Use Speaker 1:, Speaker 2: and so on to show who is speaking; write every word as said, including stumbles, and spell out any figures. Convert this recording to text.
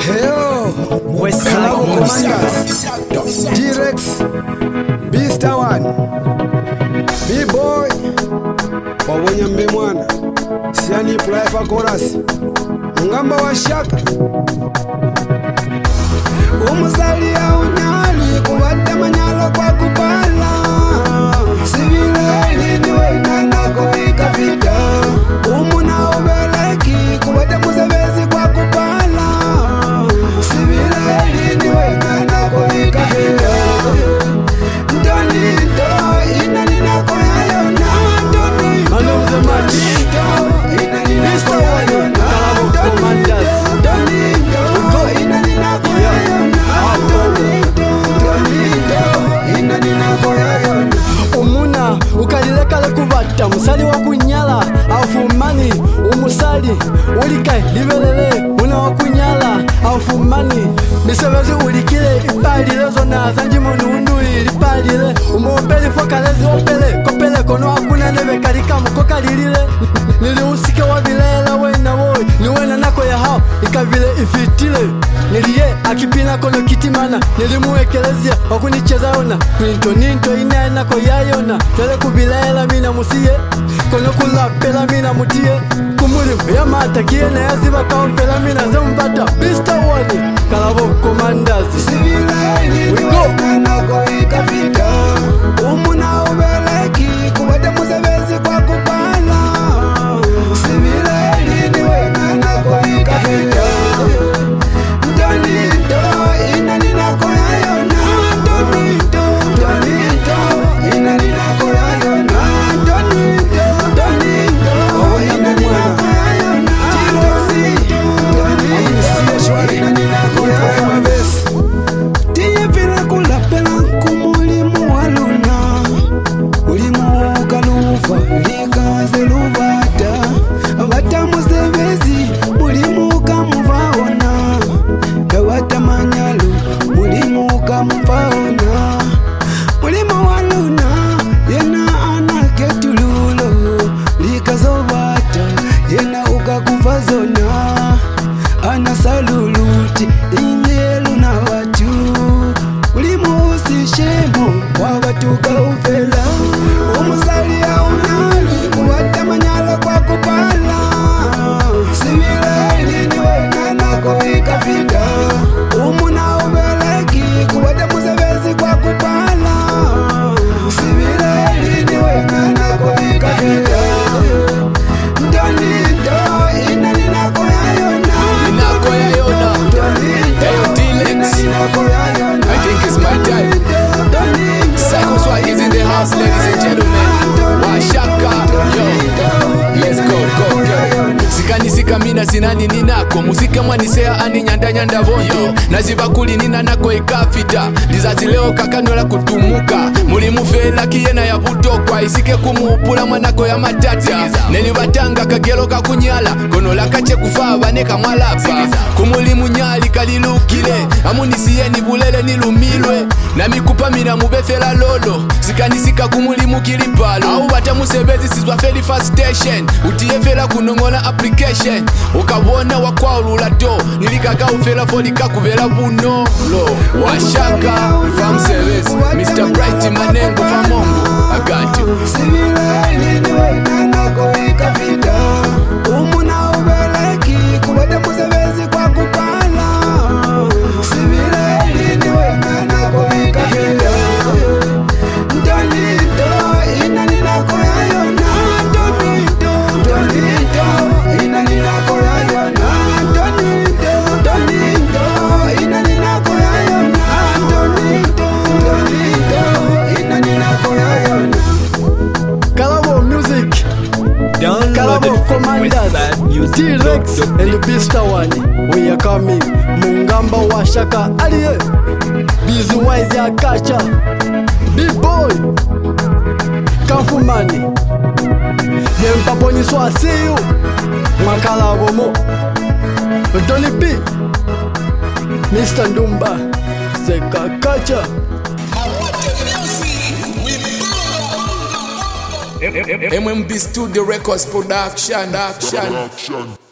Speaker 1: Heyo, Kalabo Commanders, D-Rex, Beaster One, B-Boy, Wawanya Mmemwana, Siani Plaifa Chorus, Mungamba wa Shaka, Umuzali ya unyali, kubata manyalo kwa kupala, Sivile niwe nanako ikafita, Umuna ubeleki, kubata muzabezi kwa kupala, Sivile niwe nanako ikafita, Ndoni ndo ina ninako yayo na Ndoni ndo ina ninako yayo na Kalabo Commanders, Ndoni ndo ina ninako yayo na Ndoni ndo ina ninako yayo na
Speaker 2: Umuna ukalilekale kubata musali wa kunyala aufumani umusali ulikae libelele una wa kunyala aufumani misebezi ulikile ipalile zona zanji monu lipalile umopeli fokalezi opele kopele kono hakuna nebe kalika mukoka lilile nili usike wa bilela wena woi niwena nako ya hao ikavile ifitile niliye akipina kono kitimana nilimuwekelezia wakunicheza ona kuninto ninto ina nako yayona tele kubilela mina musiye kono kulapela mina mutie kumulimu ya matakie na yaziba kaompela mina zambata Beaster One Kalabo Commanders.
Speaker 1: Sivile niwe nanako ikafita, Umuna ubeleki, kubata muzabezi kwa kupala, Sivile niwe nanako ikafita, Ndoni ndo ina ninako yayo na Ndoni ndo Ndoni ndo ina ninako yayo na Ndoni ndo Ndoni ndo ina ninako yayo na Ndoni ndo ina ninako yayo na Tiye vile kulapela kumulimu waluna, Mulimu kalufa likaze lubata, Bata musebezi mulimu kamuvaona, Bata manyalu mulimu kamuvaona, Mulimu waluna yena anaketululo, Likazobata yena ukakuvazona, Anasaluluti ingelu na watu, Mulimu usishemo kwa watu kaufela, Umuzali ya unali kuwata manyalo kwa kupala, Sivile niwe nanako ikafita, Umuna ubeleki kuwata muzabezi kwa kupala, Sivile niwe nanako ikafita, Ndoni ndo ina ninako yayo na
Speaker 3: Ninako yayo na Ayo D-Lex, I think it's my time. Psycho Swag is in the house, ladies and gentlemen. Washaka, yo, let's go, go, go. Sikani sika mina sinani ninako muzika mwanisea ani nyanda nyanda voyo nazibakuli nina nako ikafita lizazi leo kakanola kutumuka mulimu fela kiyena ya butokwa isike kumupula mwanako ya matata neli batanga kagelo kakunyala kono lakache kufa baneka mwalapa kumulimu nyali kalilukile amunisiye ni bulele nilumilwe na mikupa mina mubefela lolo sikani sika kumulimu kilipalo au batamusebezi sizwa feli fast station utiye fela kunongola application ukabona wakwaulula do nilikaka ufela folika kubela buno lo Washaka from Seves Mister Bright Manengo from Mongo I got you.
Speaker 1: Sivile niwe nanako ikafita, Umuna ubeleki kubata muzabezi kwa kupala, Sivile niwe nanako ikafita, Ndoni ndo ina ninako yayo na Ndoni ndo Ndoni ndo ina ninako yayo na Ndoni ndo Ndoni ndo ina ninako yayo na Ndoni ndo Ndoni ndo ina ninako yayo na
Speaker 2: Kalabo Music, Kalabo Commanders, D-Rex and Beaster One. We are coming, Mungamba wa Shaka aliye, Bizu Wise ya Kacha, B-Boy, Kafumani, Yempaponi Swasiyu, Makalabo Mo, Donny B, Mister Ndumba, Seka Kacha.
Speaker 3: M M B Studio Records Production. Production.